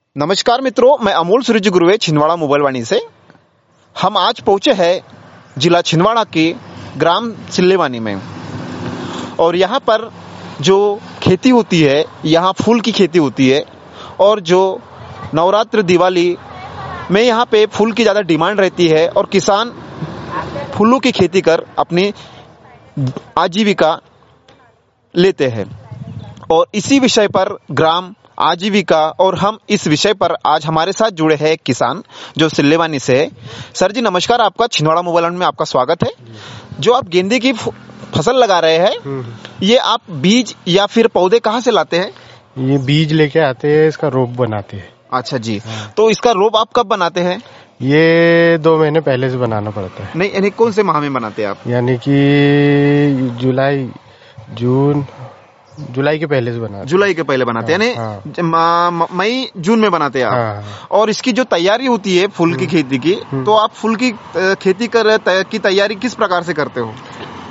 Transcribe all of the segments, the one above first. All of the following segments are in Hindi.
नमस्कार मित्रों, मैं अमोल सूरज गुरुवे छिंदवाड़ा मोबाइल वाणी से। हम आज पहुंचे हैं जिला छिंदवाड़ा के ग्राम सिल्लेवानी में और यहाँ पर जो खेती होती है, यहाँ फूल की खेती होती है और जो नवरात्र दिवाली में यहाँ पे फूल की ज़्यादा डिमांड रहती है और किसान फूलों की खेती कर अपनी आजीविका लेते हैं। और इसी विषय पर ग्राम आजीविका और हम इस विषय पर आज हमारे साथ जुड़े हैं किसान जो सिल्लेवानी से है। सर जी नमस्कार, आपका छिंदवाड़ा मोबाइल में आपका स्वागत है। जो आप गेंदे की फसल लगा रहे हैं, ये आप बीज या फिर पौधे कहाँ से लाते हैं? ये बीज लेके आते हैं, इसका रोप बनाते हैं। अच्छा जी, तो इसका रोप आप कब बनाते हैं? ये 2 महीने पहले से बनाना पड़ता है। नहीं, यानी कौन से माह में बनाते हैं आप? यानी कि जुलाई के पहले से बनाते हैं। जुलाई के पहले बनाते हैं, यानी मई जून में बनाते हैं आप। हाँ। और इसकी जो तैयारी होती है फूल की खेती की, तो आप फूल की खेती की तैयारी किस प्रकार से करते हो?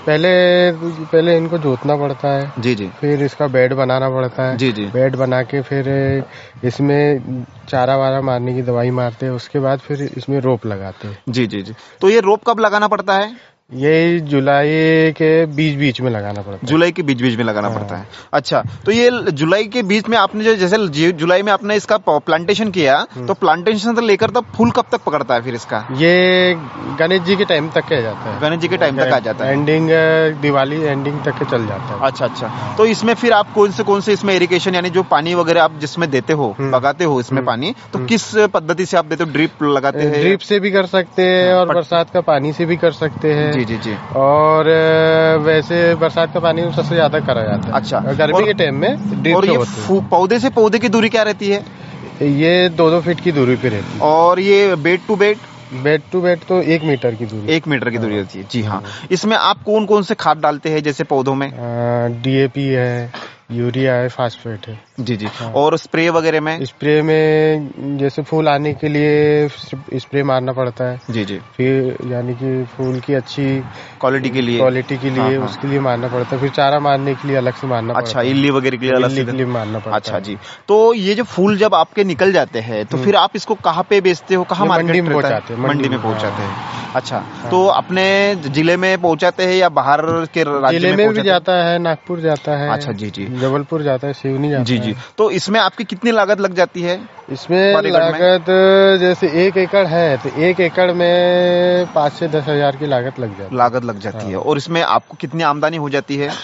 पहले इनको जोतना पड़ता है। जी जी। फिर इसका बेड बनाना पड़ता है। जी जी। बेड बना के फिर इसमें चारा वारा मारने की दवाई मारते हैं। उसके बाद फिर इसमें रोप लगाते हैं। जी जी जी। तो ये रोप कब लगाना पड़ता है? ये जुलाई के बीच में लगाना पड़ता है। जुलाई के बीच में लगाना पड़ता है। अच्छा, तो ये जुलाई के बीच में आपने जो जैसे जुलाई में आपने इसका प्लांटेशन किया, तो प्लांटेशन से लेकर तब फूल कब तक पकड़ता है फिर इसका? ये गणेश जी के टाइम तक आ जाता है। गणेश जी के टाइम तक आ जाता है। एंडिंग दिवाली एंडिंग तक चल जाता है। अच्छा अच्छा। तो इसमें फिर आप कौन से इसमें इरिगेशन यानी जो पानी वगैरह आप जिसमें देते हो, लगाते हो इसमें पानी, तो किस पद्धति से आप देते हो? ड्रिप लगाते हैं? ड्रिप से भी कर सकते हैं और बरसात का पानी से भी कर सकते हैं। जी जी जी। और वैसे बरसात का पानी सबसे ज्यादा करा जाता है। अच्छा। गर्मी के टाइम में ड्रिप और ये पौधे से पौधे की दूरी क्या रहती है? ये 2-2 फीट की दूरी पे रहती है। और ये बेड टू बेड तो 1 मीटर की दूरी। 1 मीटर की दूरी होती है। जी हाँ। इसमें आप कौन से खाद डालते हैं जैसे पौधों में? DAP है, यूरिया है, फास्फेट है। जी जी। और स्प्रे वगैरह में? स्प्रे में जैसे फूल आने के लिए स्प्रे मारना पड़ता है। जी जी। फिर यानी कि फूल की अच्छी क्वालिटी के लिए हाँ। उसके लिए मारना पड़ता है। फिर चारा मारने के लिए अलग से मारना पड़ता है। अच्छा, इल्ली वगैरह के लिए अलग से मारना पड़ता है। अच्छा जी। तो ये जो फूल जब आपके निकल जाते हैं, तो फिर आप इसको कहाँ पे बेचते हो? कहाँ मंडी में पहुँचाते हैं? मंडी में पहुँचाते हैं। अच्छा, तो हाँ। अपने जिले में पहुँचाते हैं या बाहर के राज्य जिले में भी जाता है, नागपुर जाता है। अच्छा जी जी। जबलपुर जाता है, सिवनी जाता है। जी जी। तो इसमें आपकी कितनी लागत लग जाती है? इसमें लागत जैसे 1 एकड़ है तो 1 एकड़ में 5 से 10 हजार की लागत लग जाती है। और इसमें आपको कितनी आमदनी हो जाती है?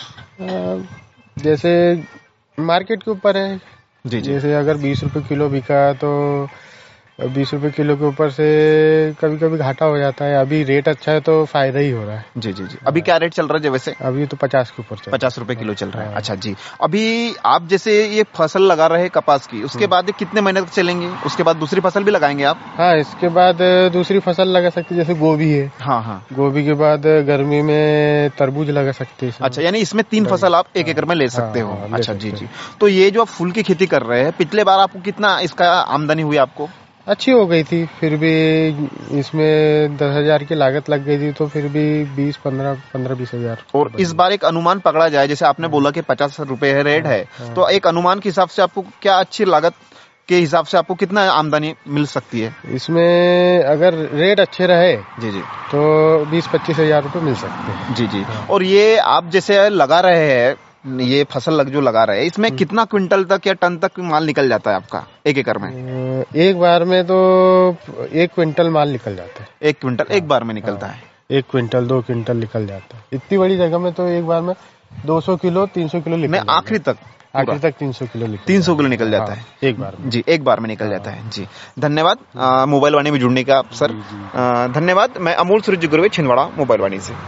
जैसे मार्केट के ऊपर है। जी जी। जैसे अगर 20 रुपए किलो बिका तो 20 रुपए किलो के ऊपर से कभी कभी घाटा हो जाता है। अभी रेट अच्छा है तो फायदा ही हो रहा है। जी जी जी। अभी क्या रेट चल रहा है वैसे? अभी तो 50 के ऊपर 50 रुपए किलो चल रहा है। अच्छा जी। अभी आप जैसे ये फसल लगा रहे हैं कपास की, उसके बाद कितने महीने तक चलेंगे? उसके बाद दूसरी फसल भी लगाएंगे आप? हाँ, इसके बाद दूसरी फसल लगा सकते, जैसे गोभी है। हाँ हाँ। गोभी के बाद गर्मी में तरबूज लगा सकते हैं। अच्छा, यानी इसमें 3 फसल आप 1 एकड़ में ले सकते हो। अच्छा जी जी। तो ये जो आप फूल की खेती कर रहे हैं, पिछले बार आपको कितना इसका आमदनी हुई आपको? अच्छी हो गई थी, फिर भी इसमें 10 हजार की लागत लग गई थी, तो फिर भी 15-20 हजार। और इस बार एक अनुमान पकड़ा जाए, जैसे आपने बोला कि 50 रुपए रेट है, तो एक अनुमान के हिसाब से आपको क्या अच्छी लागत के हिसाब से आपको कितना आमदनी मिल सकती है? इसमें अगर रेट अच्छे रहे जी जी तो 20-25 हजार रुपये मिल सकते हैं। जी जी। और ये आप जैसे लगा रहे हैं, ये फसल जो लगा रहे हैं, इसमें कितना क्विंटल तक या टन तक माल निकल जाता है आपका 1 एकड़ में? एक बार में तो 1 क्विंटल माल निकल जाता है। 1 क्विंटल एक बार में निकलता है? 1 क्विंटल 2 क्विंटल निकल जाता है। इतनी बड़ी जगह में तो एक बार में 200 किलो 300 किलो आखिरी तक 300 किलो 300 किलो निकल जाता है एक बार में। जी, एक बार में निकल जाता है। जी धन्यवाद मोबाइल वाणी में जुड़ने का सर। धन्यवाद। मैं अमोल सूरज गुरुवे, छिंदवाड़ा मोबाइल वाणी से।